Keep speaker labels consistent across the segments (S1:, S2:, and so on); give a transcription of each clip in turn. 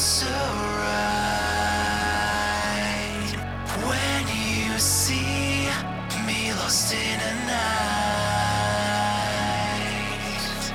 S1: so right when you see me lost in a night.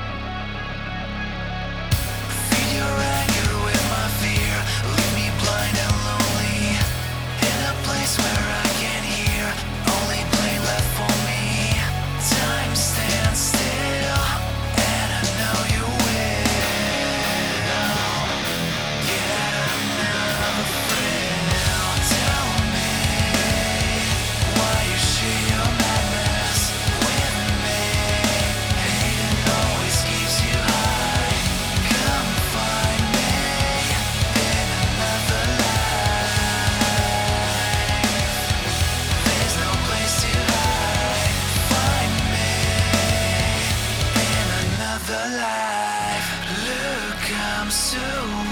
S1: Feed your anger with my fear, leave me blind and lonely in a place where I can hear only pain left for me. Time stands still, and I know you will. Get another thrill. Tell me why you share your madness with me. Hating always keeps you high. Come find me in another life. There's no place to hide. Find me in another life. Look, I'm so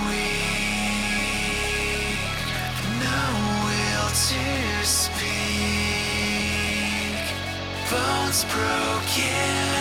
S1: weak, no will to speak. Bones broken.